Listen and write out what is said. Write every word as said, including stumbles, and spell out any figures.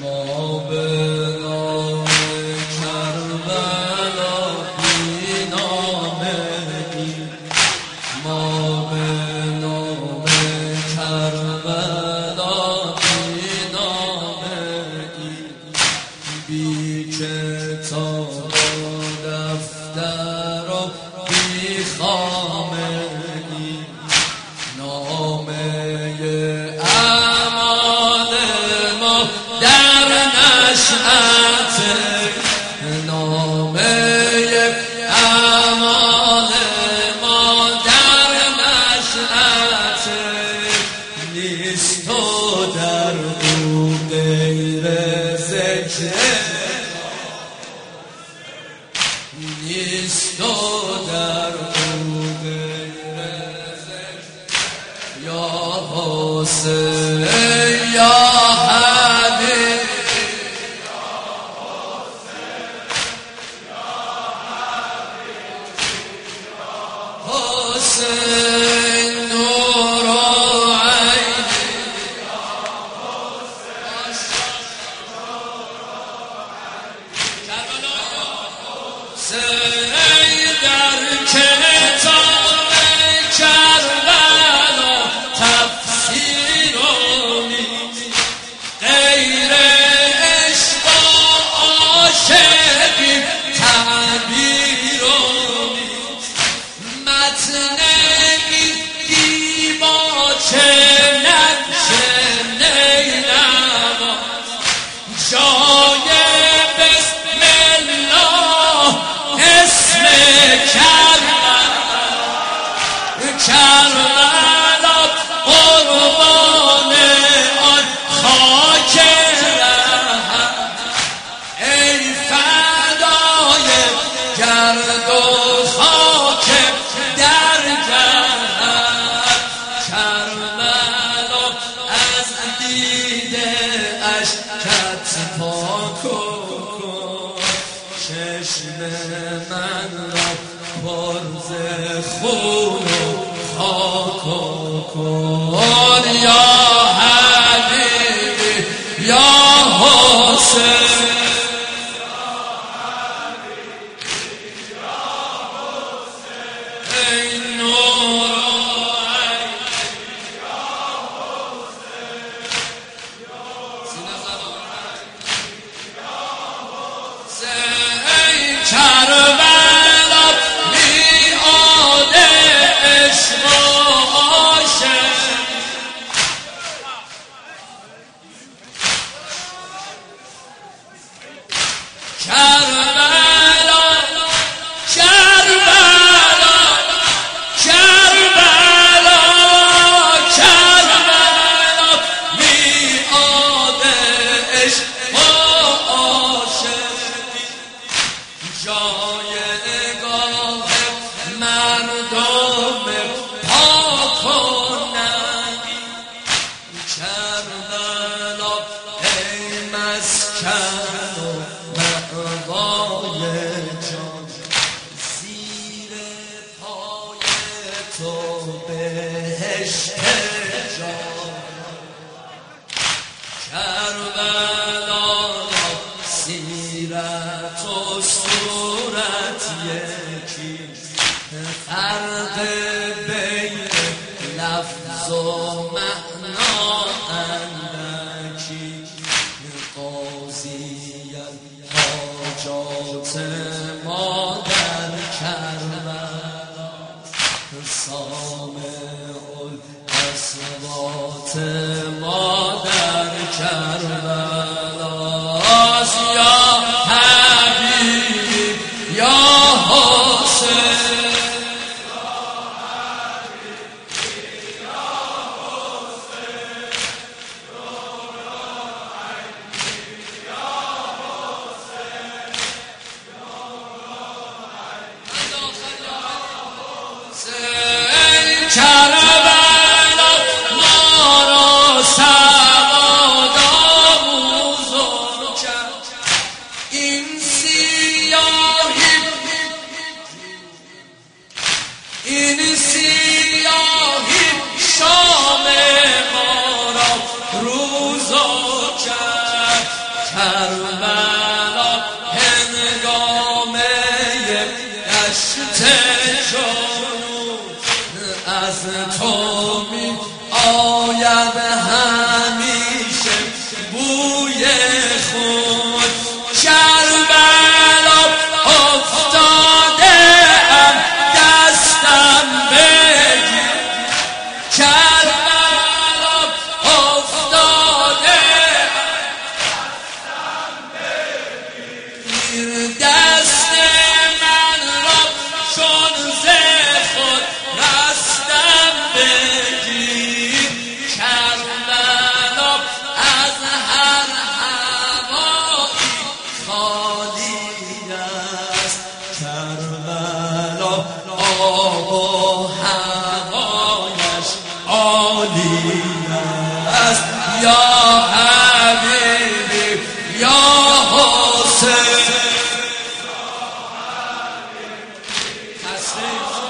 ما به نام کربلا بی نامه ایم، ما به نام کربلا بی نامه ایم، بی کتاب و دفتر و بی خامه ایم، نامه نامه اعمال ما در نشأت نیست و در او غیر ذکر نیست و در او غیر ذکر یا حسین یا حبیب حسین نور عینی حسین در کتاب کربلا تفسیر نیست، غیر عشق و عاشقی تعبیر نیست، متن چه نقشه نیلما جای بسم الله اسم کربلا کربلا قربان آن خاک رحم، ای فدای گرد و خاک در جهان کربلا از دیده اشکت پاک کن، چشم من را پر ز خون و خاک کن یا حبیبی یا حسین کربلا میعاد عشق و عاشق، کربلا کربلا کربلا کربلا میعاد عشق و عاشق، جایگاه مردم پاک و نقی، کربلا ای مسکن و مأوای جان، زیر پای تو بهشت جان، کربلا سیرت و صورت یکی، فرق بین لفظ و معنا اندکی، قاضی حاجات ما در کربلا، سامع الاصوات ما در کربلا، یا حبیبی یا حسین کربلا ما را سواد آموز کرد، کربلا هنگامه دشت جنوب از تو می آید همیشه بوی خون کربلا افتاده ام دستم بگیر کربلا افتاده دستم بگیر دست من را چون ز خود رستم بگیر کربلا از هر هوایی خالی است کربلا آب و هوایش عالی است یا حبیبی یا حسین